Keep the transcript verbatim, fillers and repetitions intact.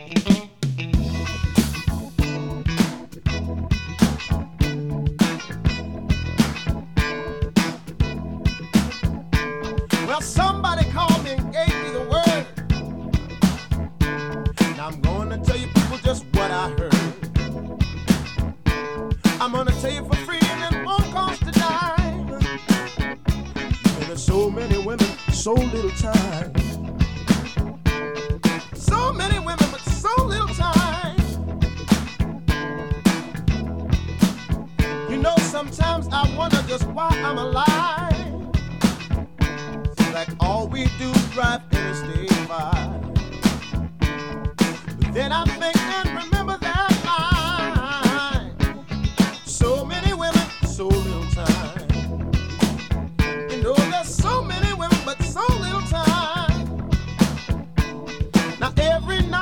Well, somebody called me and gave me the word. Now I'm going to tell you people just what I heard. I'm going to tell you for free and it won't cost a dime. And there's so many women, so little time. So many women, but so little time. You know, sometimes I wonder just why I'm alive. Like all we do is drive Interstate five. But then I think